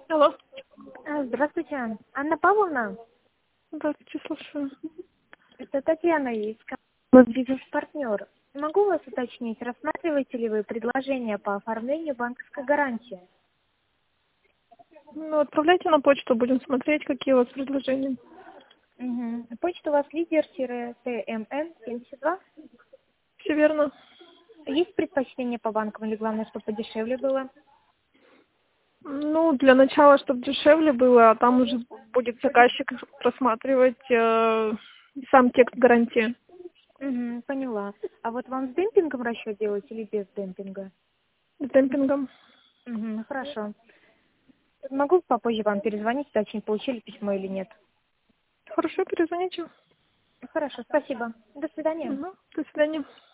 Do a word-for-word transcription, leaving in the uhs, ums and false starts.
Алло. А, Здравствуйте, Ан- Анна Павловна. Здравствуйте, слушаю. Это Татьяна из компании «Бизнес-партнер». Могу вас уточнить, рассматриваете ли вы предложение по оформлению банковской гарантии? Ну, отправляйте на почту, будем смотреть, какие у вас предложения. Угу. Почта у вас лидер-тмн семьдесят два. Все верно. Есть предпочтение по банкам или главное, чтобы подешевле было? Ну, для начала, чтобы дешевле было, а там уже будет заказчик просматривать э, сам текст гарантии. Угу, поняла. А вот вам с демпингом расчет делать или без демпинга? С демпингом. Угу, хорошо. Могу попозже вам перезвонить, уточнить, получили письмо или нет? Хорошо, перезвоните. Хорошо, спасибо. До свидания. Угу. До свидания.